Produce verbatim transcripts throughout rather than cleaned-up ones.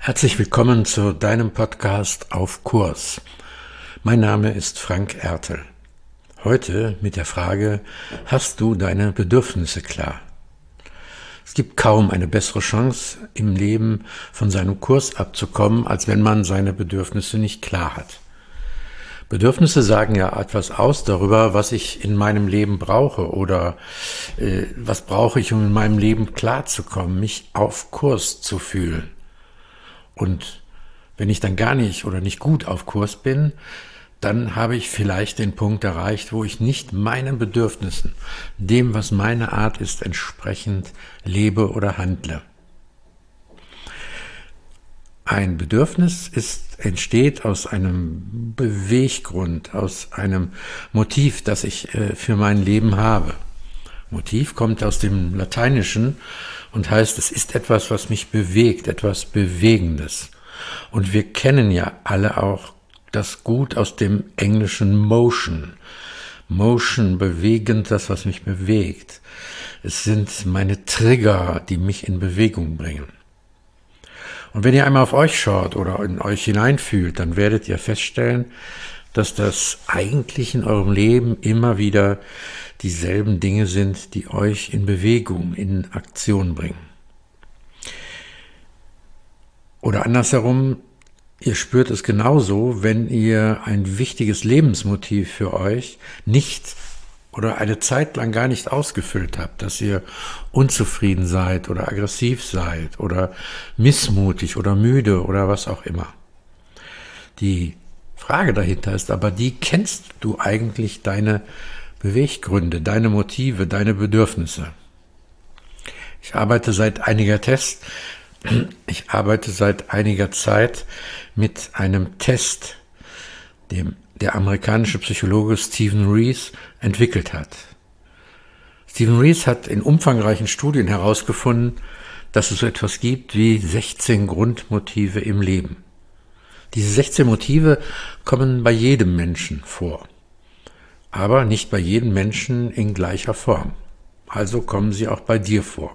Herzlich willkommen zu deinem Podcast Auf Kurs. Mein Name ist Frank Ertel. Heute mit der Frage: Hast du deine Bedürfnisse klar? Es gibt kaum eine bessere Chance im Leben von seinem Kurs abzukommen, als wenn man seine Bedürfnisse nicht klar hat. Bedürfnisse sagen ja etwas aus darüber, was ich in meinem Leben brauche oder äh, was brauche ich, um in meinem Leben klarzukommen, mich auf Kurs zu fühlen. Und wenn ich dann gar nicht oder nicht gut auf Kurs bin, dann habe ich vielleicht den Punkt erreicht, wo ich nicht meinen Bedürfnissen, dem, was meine Art ist, entsprechend lebe oder handle. Ein Bedürfnis ist, entsteht aus einem Beweggrund, aus einem Motiv, das ich äh, für mein Leben habe. Motiv kommt aus dem Lateinischen und heißt, es ist etwas, was mich bewegt, etwas Bewegendes. Und wir kennen ja alle auch das gut aus dem englischen Motion. Motion, bewegend, das, was mich bewegt. Es sind meine Trigger, die mich in Bewegung bringen. Und wenn ihr einmal auf euch schaut oder in euch hineinfühlt, dann werdet ihr feststellen, dass das eigentlich in eurem Leben immer wieder dieselben Dinge sind, die euch in Bewegung, in Aktion bringen. Oder andersherum, ihr spürt es genauso, wenn ihr ein wichtiges Lebensmotiv für euch nicht oder eine Zeit lang gar nicht ausgefüllt habt, dass ihr unzufrieden seid oder aggressiv seid oder missmutig oder müde oder was auch immer. Die Frage dahinter ist aber die: Kennst du eigentlich deine Beweggründe, deine Motive, deine Bedürfnisse? Ich arbeite seit einiger Test, ich arbeite seit einiger Zeit mit einem Test, dem der amerikanische Psychologe Stephen Rees entwickelt hat. Stephen Rees hat in umfangreichen Studien herausgefunden, dass es so etwas gibt wie sechzehn Grundmotive im Leben. Diese sechzehn Motive kommen bei jedem Menschen vor, aber nicht bei jedem Menschen in gleicher Form. Also kommen sie auch bei dir vor.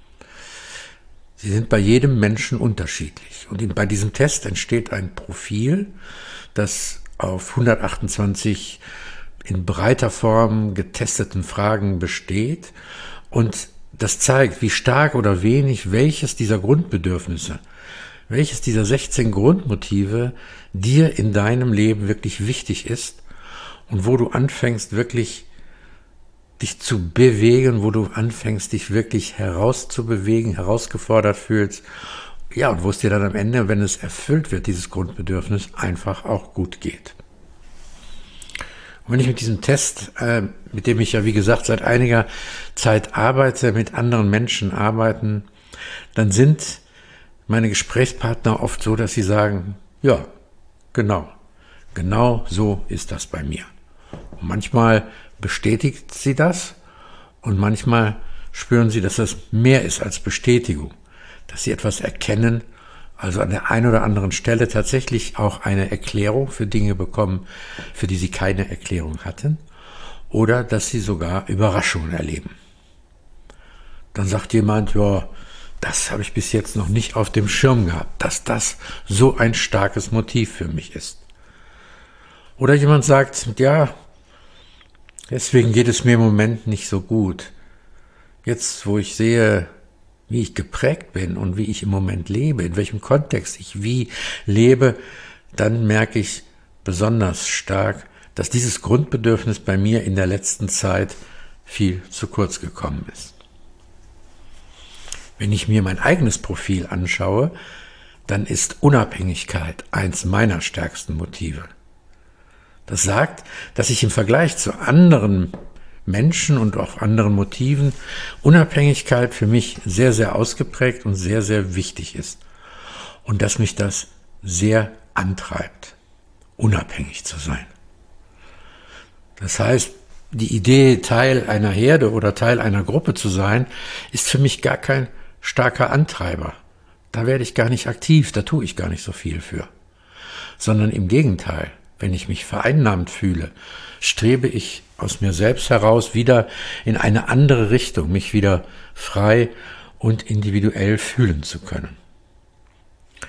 Sie sind bei jedem Menschen unterschiedlich. Und bei diesem Test entsteht ein Profil, das auf hundertachtundzwanzig in breiter Form getesteten Fragen besteht. Und das zeigt, wie stark oder wenig welches dieser Grundbedürfnisse, welches dieser sechzehn Grundmotive dir in deinem Leben wirklich wichtig ist und wo du anfängst, wirklich dich zu bewegen, wo du anfängst, dich wirklich herauszubewegen, herausgefordert fühlst. Ja, und wo es dir dann am Ende, wenn es erfüllt wird, dieses Grundbedürfnis, einfach auch gut geht. Und wenn ich mit diesem Test, äh, mit dem ich ja wie gesagt seit einiger Zeit arbeite, mit anderen Menschen arbeiten, dann sind meine Gesprächspartner oft so, dass sie sagen: Ja, genau, genau so ist das bei mir. Und manchmal bestätigt sie das und manchmal spüren sie, dass das mehr ist als Bestätigung, dass sie etwas erkennen, also an der einen oder anderen Stelle tatsächlich auch eine Erklärung für Dinge bekommen, für die sie keine Erklärung hatten, oder dass sie sogar Überraschungen erleben. Dann sagt jemand: Ja, das habe ich bis jetzt noch nicht auf dem Schirm gehabt, dass das so ein starkes Motiv für mich ist. Oder jemand sagt: Ja, deswegen geht es mir im Moment nicht so gut. Jetzt, wo ich sehe, wie ich geprägt bin und wie ich im Moment lebe, in welchem Kontext ich wie lebe, dann merke ich besonders stark, dass dieses Grundbedürfnis bei mir in der letzten Zeit viel zu kurz gekommen ist. Wenn ich mir mein eigenes Profil anschaue, dann ist Unabhängigkeit eins meiner stärksten Motive. Das sagt, dass ich im Vergleich zu anderen Menschen und auch anderen Motiven Unabhängigkeit für mich sehr, sehr ausgeprägt und sehr, sehr wichtig ist. Und dass mich das sehr antreibt, unabhängig zu sein. Das heißt, die Idee, Teil einer Herde oder Teil einer Gruppe zu sein, ist für mich gar kein starker Antreiber. Da werde ich gar nicht aktiv, da tue ich gar nicht so viel für. Sondern im Gegenteil. Wenn ich mich vereinnahmt fühle, strebe ich aus mir selbst heraus wieder in eine andere Richtung, mich wieder frei und individuell fühlen zu können.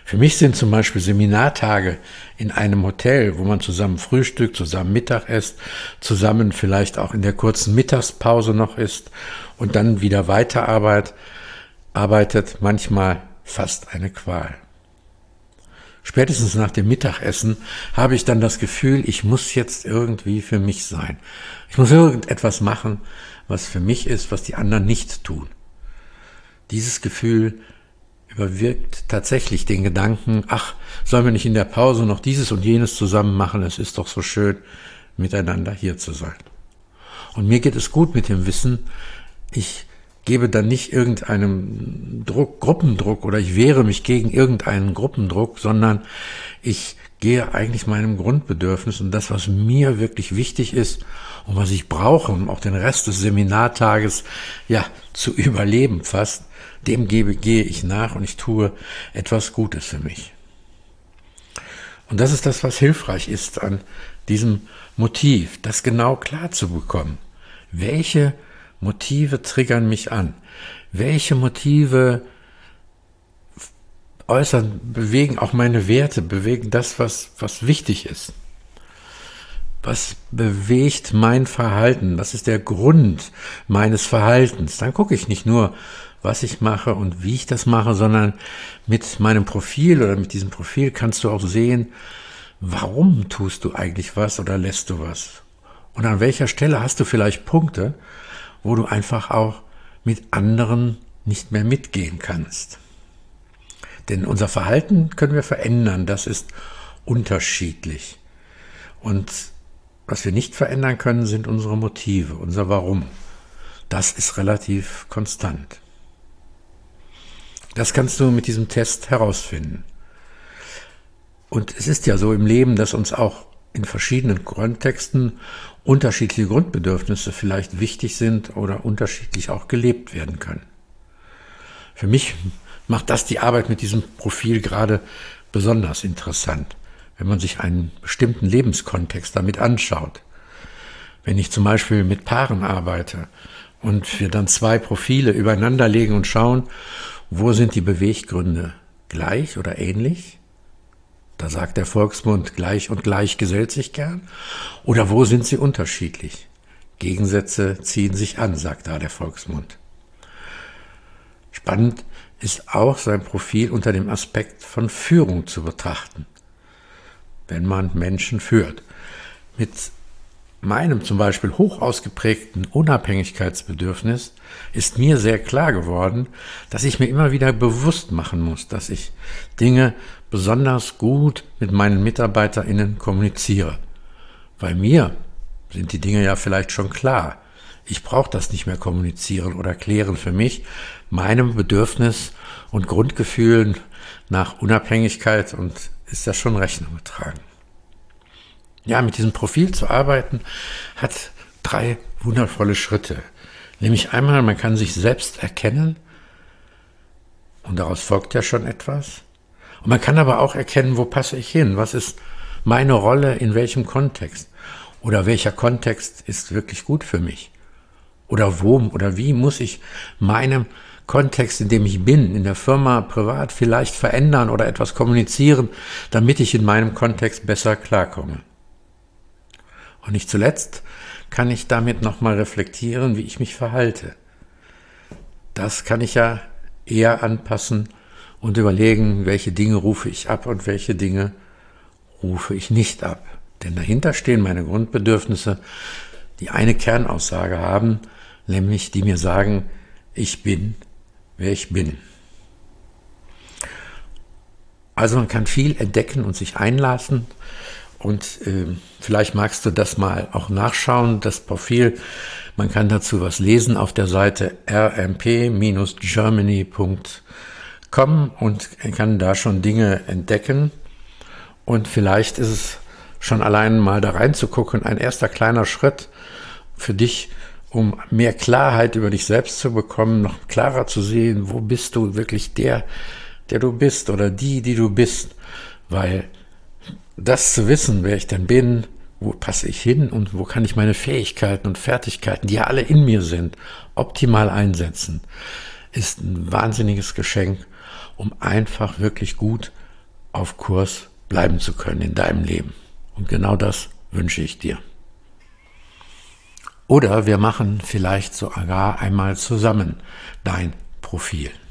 Für mich sind zum Beispiel Seminartage in einem Hotel, wo man zusammen frühstückt, zusammen Mittag isst, zusammen vielleicht auch in der kurzen Mittagspause noch isst und dann wieder weiterarbeitet, arbeitet manchmal fast eine Qual. Spätestens nach dem Mittagessen habe ich dann das Gefühl, ich muss jetzt irgendwie für mich sein. Ich muss irgendetwas machen, was für mich ist, was die anderen nicht tun. Dieses Gefühl überwirkt tatsächlich den Gedanken, ach, sollen wir nicht in der Pause noch dieses und jenes zusammen machen? Es ist doch so schön, miteinander hier zu sein. Und mir geht es gut mit dem Wissen, ich gebe dann nicht irgendeinem Druck, Gruppendruck oder ich wehre mich gegen irgendeinen Gruppendruck, sondern ich gehe eigentlich meinem Grundbedürfnis und das, was mir wirklich wichtig ist und was ich brauche, um auch den Rest des Seminartages ja zu überleben fast, dem gebe, gehe ich nach und ich tue etwas Gutes für mich. Und das ist das, was hilfreich ist an diesem Motiv, das genau klar zu bekommen. Welche Motive triggern mich an? Welche Motive äußern, bewegen auch meine Werte, bewegen das, was, was wichtig ist? Was bewegt mein Verhalten? Was ist der Grund meines Verhaltens? Dann gucke ich nicht nur, was ich mache und wie ich das mache, sondern mit meinem Profil oder mit diesem Profil kannst du auch sehen, warum tust du eigentlich was oder lässt du was? Und an welcher Stelle hast du vielleicht Punkte, wo du einfach auch mit anderen nicht mehr mitgehen kannst. Denn unser Verhalten können wir verändern, das ist unterschiedlich. Und was wir nicht verändern können, sind unsere Motive, unser Warum. Das ist relativ konstant. Das kannst du mit diesem Test herausfinden. Und es ist ja so im Leben, dass uns auch in verschiedenen Kontexten unterschiedliche Grundbedürfnisse vielleicht wichtig sind oder unterschiedlich auch gelebt werden können. Für mich macht das die Arbeit mit diesem Profil gerade besonders interessant, wenn man sich einen bestimmten Lebenskontext damit anschaut. Wenn ich zum Beispiel mit Paaren arbeite und wir dann zwei Profile übereinander legen und schauen, wo sind die Beweggründe gleich oder ähnlich? Da sagt der Volksmund, gleich und gleich gesellt sich gern. Oder wo sind sie unterschiedlich? Gegensätze ziehen sich an, sagt da der Volksmund. Spannend ist auch sein Profil unter dem Aspekt von Führung zu betrachten, wenn man Menschen führt. Mit meinem zum Beispiel hoch ausgeprägten Unabhängigkeitsbedürfnis ist mir sehr klar geworden, dass ich mir immer wieder bewusst machen muss, dass ich Dinge besonders gut mit meinen MitarbeiterInnen kommuniziere. Bei mir sind die Dinge ja vielleicht schon klar. Ich brauche das nicht mehr kommunizieren oder klären für mich. Meinem Bedürfnis und Grundgefühlen nach Unabhängigkeit und ist das schon Rechnung getragen. Ja, mit diesem Profil zu arbeiten hat drei wundervolle Schritte. Nämlich einmal, man kann sich selbst erkennen und daraus folgt ja schon etwas. Und man kann aber auch erkennen, wo passe ich hin? Was ist meine Rolle in welchem Kontext? Oder welcher Kontext ist wirklich gut für mich? Oder wo oder wie muss ich meinem Kontext, in dem ich bin, in der Firma, privat vielleicht verändern oder etwas kommunizieren, damit ich in meinem Kontext besser klarkomme? Und nicht zuletzt kann ich damit nochmal reflektieren, wie ich mich verhalte. Das kann ich ja eher anpassen und überlegen, welche Dinge rufe ich ab und welche Dinge rufe ich nicht ab. Denn dahinter stehen meine Grundbedürfnisse, die eine Kernaussage haben, nämlich die mir sagen, ich bin, wer ich bin. Also man kann viel entdecken und sich einlassen. Und äh, vielleicht magst du das mal auch nachschauen, das Profil. Man kann dazu was lesen auf der Seite r m p dash germany punkt com und kann da schon Dinge entdecken. Und vielleicht ist es schon allein mal da reinzugucken, ein erster kleiner Schritt für dich, um mehr Klarheit über dich selbst zu bekommen, noch klarer zu sehen, wo bist du wirklich der, der du bist oder die, die du bist. Weil das zu wissen, wer ich denn bin, wo passe ich hin und wo kann ich meine Fähigkeiten und Fertigkeiten, die ja alle in mir sind, optimal einsetzen, ist ein wahnsinniges Geschenk, um einfach wirklich gut auf Kurs bleiben zu können in deinem Leben. Und genau das wünsche ich dir. Oder wir machen vielleicht sogar einmal zusammen dein Profil.